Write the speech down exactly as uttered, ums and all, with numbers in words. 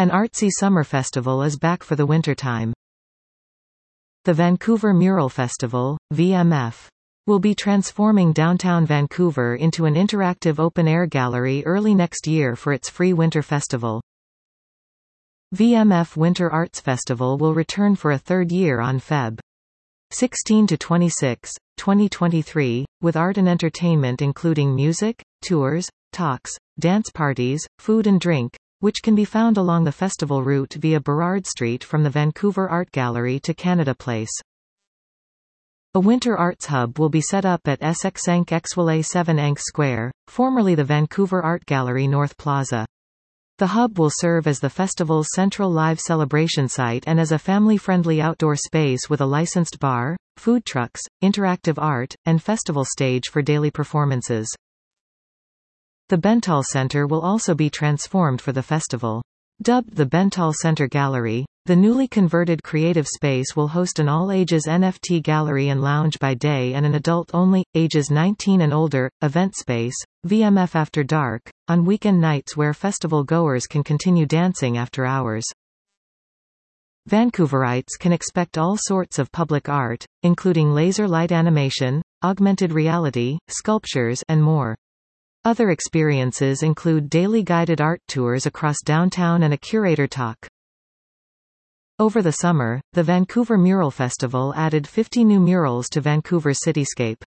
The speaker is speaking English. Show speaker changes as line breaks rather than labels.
An artsy summer festival is back for the wintertime. The Vancouver Mural Festival, V M F, will be transforming downtown Vancouver into an interactive open-air gallery early next year for its free winter festival. V M F Winter Arts Festival will return for a third year on February sixteenth to twenty-sixth, twenty twenty-three, with art and entertainment including music, tours, talks, dance parties, food and drink, which can be found along the festival route via Burrard Street from the Vancouver Art Gallery to Canada Place. A Winter Arts Hub will be set up at S X Enk Exwale seven Enk Square, formerly the Vancouver Art Gallery North Plaza. The hub will serve as the festival's central live celebration site and as a family-friendly outdoor space with a licensed bar, food trucks, interactive art, and festival stage for daily performances. The Bentall Centre will also be transformed for the festival. Dubbed the Bentall Centre Gallery, the newly converted creative space will host an all-ages N F T gallery and lounge by day and an adult-only, ages nineteen and older, event space, V M F After Dark, on weekend nights where festival goers can continue dancing after hours. Vancouverites can expect all sorts of public art, including laser light animation, augmented reality, sculptures, and more. Other experiences include daily guided art tours across downtown and a curator talk. Over the summer, the Vancouver Mural Festival added fifty new murals to Vancouver's cityscape.